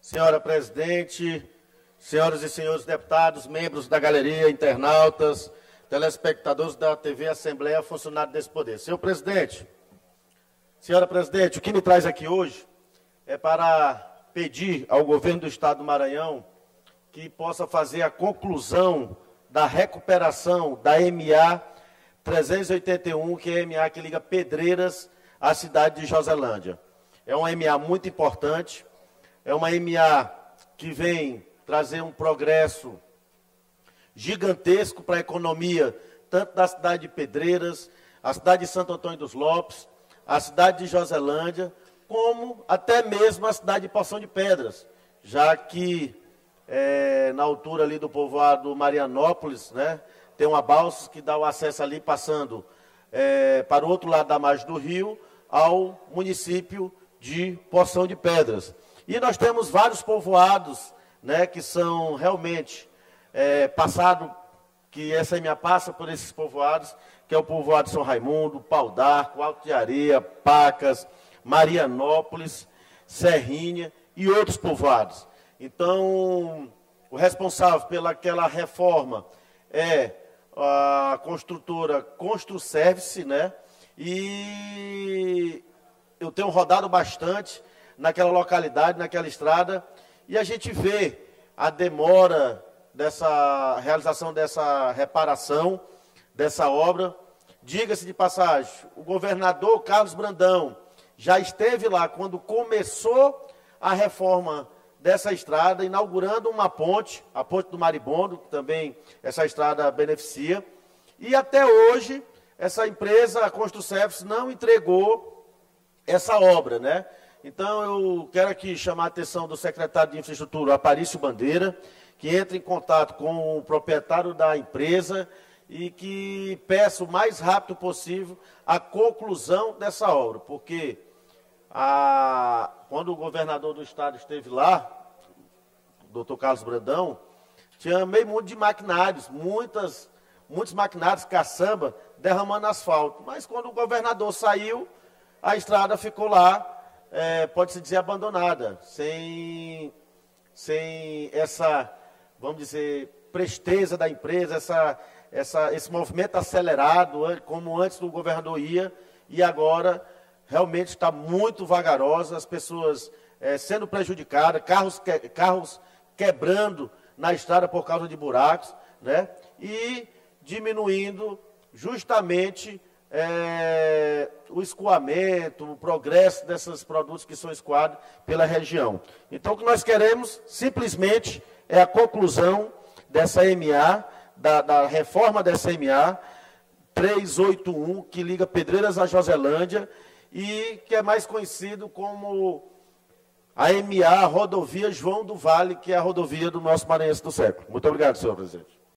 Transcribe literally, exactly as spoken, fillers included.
Senhora presidente, senhoras e senhores deputados, membros da galeria, internautas, telespectadores da T V Assembleia, funcionários desse poder. Senhor presidente, senhora presidente, o que me traz aqui hoje é para pedir ao governo do estado do Maranhão que possa fazer a conclusão da recuperação da M A trezentos e oitenta e um, que é a M A que liga Pedreiras à cidade de Joselândia. É uma M A muito importante, é uma M A que vem trazer um progresso gigantesco para a economia, tanto da cidade de Pedreiras, a cidade de Santo Antônio dos Lopes, a cidade de Joselândia, como até mesmo a cidade de Poção de Pedras, já que é, na altura ali do povoado Marianópolis, né, tem uma balsa que dá o acesso ali, passando é, para o outro lado da margem do rio, ao município de Poção de Pedras. E nós temos vários povoados, né, que são realmente é, passado, que essa M A passa por esses povoados, que é o povoado de São Raimundo, Pau d'Arco, Alto de Areia, Pacas, Marianópolis, Serrinha e outros povoados. Então, o responsável pelaquela reforma é a construtora Construservice, né? E eu tenho rodado bastante naquela localidade, naquela estrada, e a gente vê a demora dessa realização dessa reparação, dessa obra. Diga-se de passagem, o governador Carlos Brandão já esteve lá quando começou a reforma dessa estrada, inaugurando uma ponte, a ponte do Maribondo, que também essa estrada beneficia, e até hoje essa empresa, a Construservice, não entregou essa obra, né? Então eu quero aqui chamar a atenção do secretário de Infraestrutura, Aparício Bandeira, que entre em contato com o proprietário da empresa e que peça o mais rápido possível a conclusão dessa obra, porque a, quando o governador do estado esteve lá, o doutor Carlos Brandão, tinha meio mundo de maquinários, muitas, muitos maquinários, caçamba, derramando asfalto. Mas quando o governador saiu, a estrada ficou lá, é, pode-se dizer, abandonada, sem, sem essa, vamos dizer, presteza da empresa, essa, essa, esse movimento acelerado, como antes o governador ia, e agora realmente está muito vagarosa, as pessoas é, sendo prejudicadas, carros, que, carros quebrando na estrada por causa de buracos, né? E diminuindo justamente é, o escoamento, o progresso desses produtos que são escoados pela região. Então, o que nós queremos, simplesmente, é a conclusão dessa M A, da, da reforma dessa M A trezentos e oitenta e um, que liga Pedreiras a Joselândia, e que é mais conhecido como a M A Rodovia João do Vale, que é a rodovia do nosso Maranhense do século. Muito obrigado, senhor presidente.